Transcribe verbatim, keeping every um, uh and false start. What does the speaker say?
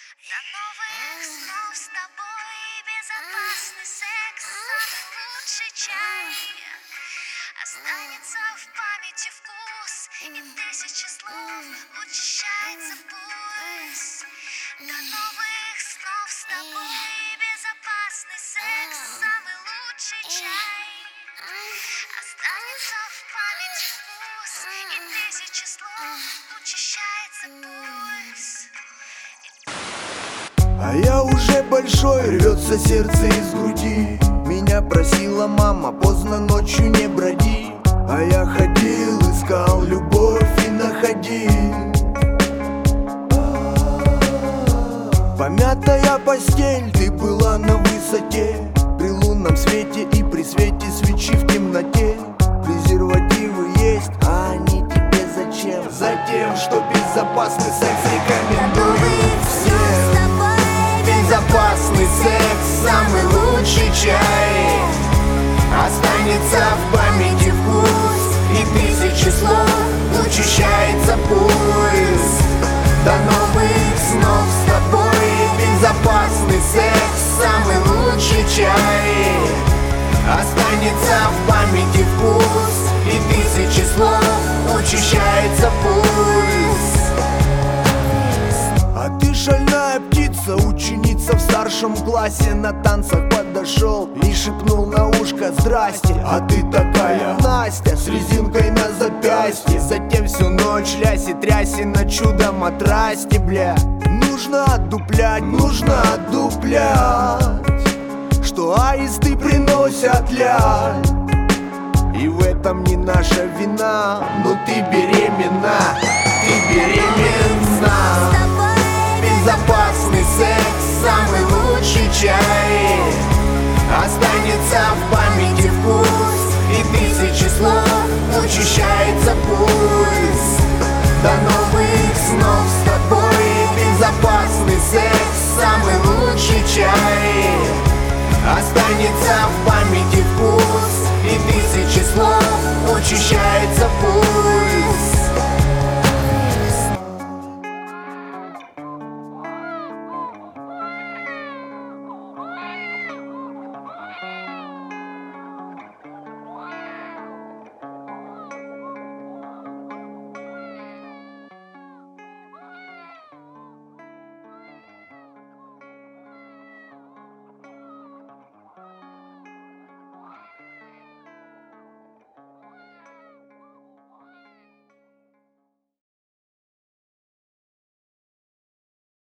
До новых снов с тобой, безопасный секс, самый лучший чай. Останется в памяти вкус, и тысячи слов учащается пульс. До новых снов с тобой, безопасный секс, самый лучший чай. Останется в памяти вкус, и тысячи слов учащается пульс. А я уже большой, рвется сердце из груди. Меня просила мама, поздно ночью не броди. А я ходил, искал любовь и находил. Помятая постель, ты была на высоте. При лунном свете и при свете свечи в темноте. Презервативы есть, а они тебе зачем? Затем, что безопасный секс рекомендую всем. Безопасный секс, самый лучший чай. Останется в памяти вкус, и тысячи слов учащается пульс. До новых снов с тобой, безопасный секс, самый лучший чай. Останется в памяти вкус, и тысячи слов учащается пульс. А ты шальная птица, ученица в старшем классе. На танцах подошел и шепнул на ушко: здрасте. А ты такая Настя с резинкой на запястье. Затем всю ночь ляси тряси на чудо-матрасте, бля. Нужно отдуплять, нужно отдуплять, что аисты приносят ляль. И в этом не наша вина, но ты беременна, ты беременна. Безопасный секс, самый лучший чай. Останется в памяти вкус, и тысячи слов учащается пульс. До новых снов с тобой, безопасный секс, самый лучший чай. Останется в памяти вкус, и тысячи слов учащается